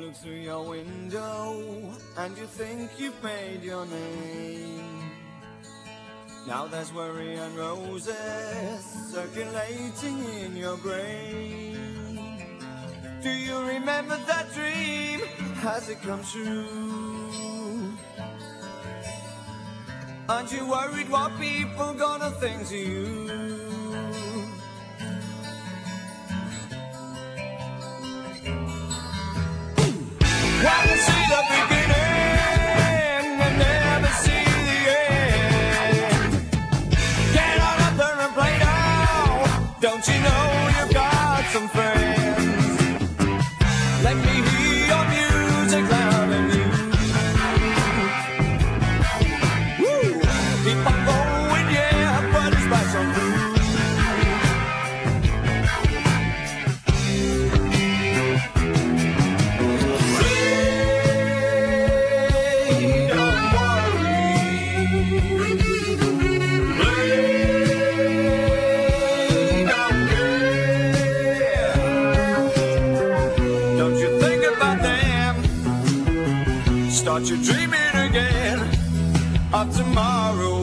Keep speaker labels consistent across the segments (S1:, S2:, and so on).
S1: look through your window and you think you've made your name. Now there's worry and roses circulating in your brain. Do you remember that dream? Has it come true? Aren't you worried what people gonna think to you? Wanna see the beginning and never see the end. Get on up there and play now. Don't you know you've got some friends? Let me hear your music loud and new. Woo! Keep on going, yeah, but it's back on through. Start your dreaming again of tomorrow.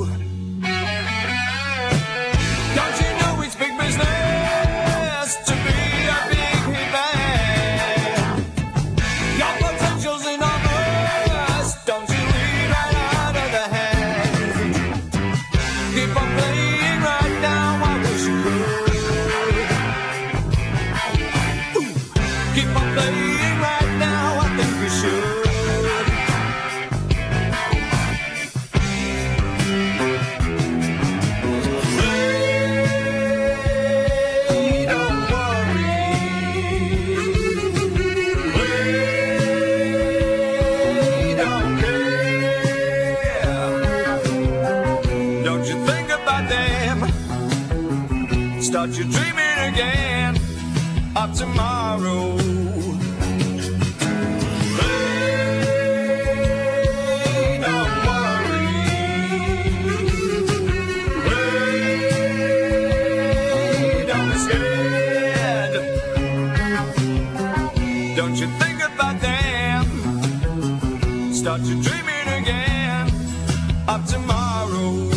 S1: Don't you know it's big business to be a big hit band? Your potential's enormous, don't you leave right out of the hand. Keep on playing right now, I wish you could. Keep on playing right now, I think you should. Start your dreaming again of tomorrow. Hey, don't worry. Hey, don't be scared. Don't you think about them. Start your dreaming again of tomorrow.